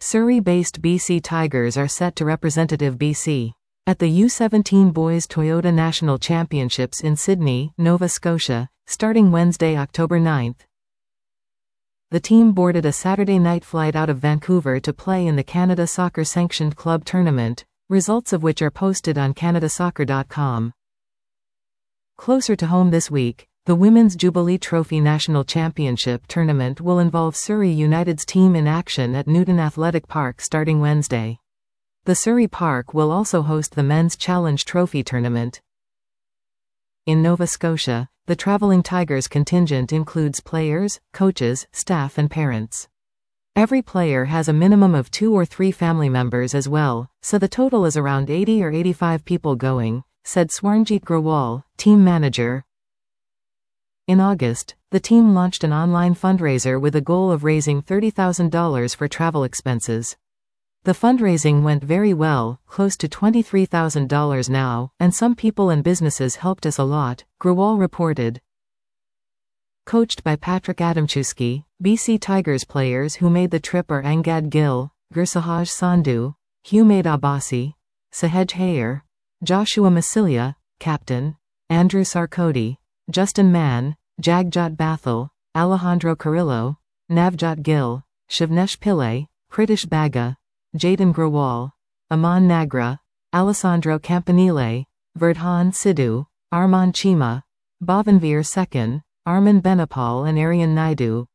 Surrey-based BC Tigers are set to represent BC at the U17 Boys Toyota National Championships in Sydney, Nova Scotia, starting Wednesday, October 9. The team boarded a Saturday night flight out of Vancouver to play in the Canada Soccer Sanctioned Club Tournament, results of which are posted on canadasoccer.com. Closer to home this week, the Women's Jubilee Trophy National Championship Tournament will involve Surrey United's team in action at Newton Athletic Park starting Wednesday. The Surrey Park will also host the Men's Challenge Trophy Tournament. In Nova Scotia, the travelling Tigers contingent includes players, coaches, staff and parents. Every player has a minimum of 2 or 3 family members as well, so the total is around 80 or 85 people going, said Swarnjeet Grewal, team manager. In August, the team launched an online fundraiser with a goal of raising $30,000 for travel expenses. The fundraising went very well, close to $23,000 now, and some people and businesses helped us a lot, Grewal reported. Coached by Patrick Adamczewski, BC Tigers players who made the trip are Angad Gill, Gursahaj Sandhu, Humaid Abbasi, Sahej Hayer, Joshua Masilia, captain, Andrew Sarkodie, Justin Mann, Jagjot Bathel, Alejandro Carrillo, Navjot Gill, Shivnesh Pillay, Kritish Baga, Jaden Grewal, Aman Nagra, Alessandro Campanile, Verdhan Sidhu, Arman Chima, Bhavanveer Sekin, Arman Benapal and Aryan Naidu.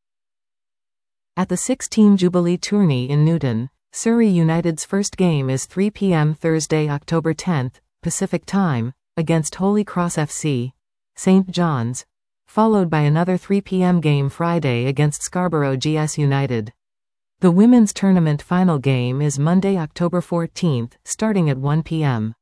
At the 6-team Jubilee tourney in Newton, Surrey United's first game is 3 p.m. Thursday, October 10, Pacific Time, against Holy Cross FC, St. John's, followed by another 3 p.m. game Friday against Scarborough GS United. The women's tournament final game is Monday, October 14, starting at 1 p.m.